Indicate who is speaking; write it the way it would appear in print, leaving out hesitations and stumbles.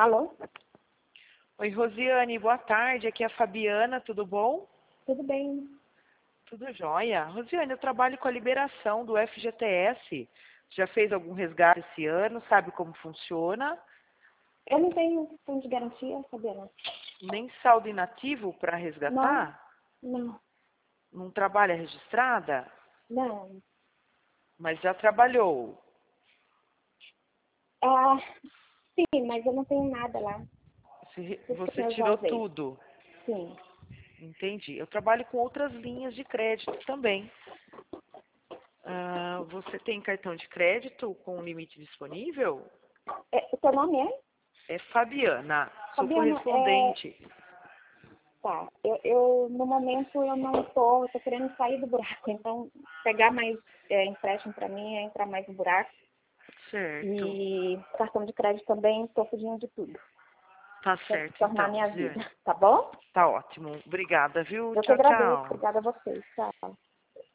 Speaker 1: Alô?
Speaker 2: Oi, Rosiane, boa tarde. Aqui é a Fabiana, tudo bom?
Speaker 1: Tudo bem?
Speaker 2: Tudo jóia. Rosiane, eu trabalho com a liberação do FGTS. Já fez algum resgate esse ano? Sabe como funciona?
Speaker 1: Eu não tenho fundo de garantia, Fabiana.
Speaker 2: Nem saldo inativo para
Speaker 1: Não,
Speaker 2: resgatar?
Speaker 1: não,
Speaker 2: Não trabalha registrada?
Speaker 1: não.
Speaker 2: Mas já trabalhou.
Speaker 1: Ah, sim, mas eu não tenho nada lá.
Speaker 2: Você
Speaker 1: Eu já
Speaker 2: tirou
Speaker 1: usei.
Speaker 2: tudo.
Speaker 1: Sim.
Speaker 2: Entendi. Eu trabalho com outras linhas de crédito também. Você tem cartão de crédito com limite disponível?
Speaker 1: O seu nome é?
Speaker 2: É Fabiana, sou
Speaker 1: Fabiana,
Speaker 2: correspondente.
Speaker 1: tá. No momento, eu não tô querendo sair do buraco. Então, pegar mais empréstimo para mim é entrar mais no buraco.
Speaker 2: Certo.
Speaker 1: E cartão de crédito também, tô fugindo de tudo.
Speaker 2: Tá
Speaker 1: Quero
Speaker 2: certo,
Speaker 1: tornar
Speaker 2: então,
Speaker 1: minha vida,
Speaker 2: Ziane.
Speaker 1: tá bom?
Speaker 2: Tá ótimo. Obrigada, viu?
Speaker 1: Eu que
Speaker 2: Tchau,
Speaker 1: agradeço.
Speaker 2: tchau.
Speaker 1: Obrigada a vocês. Tchau.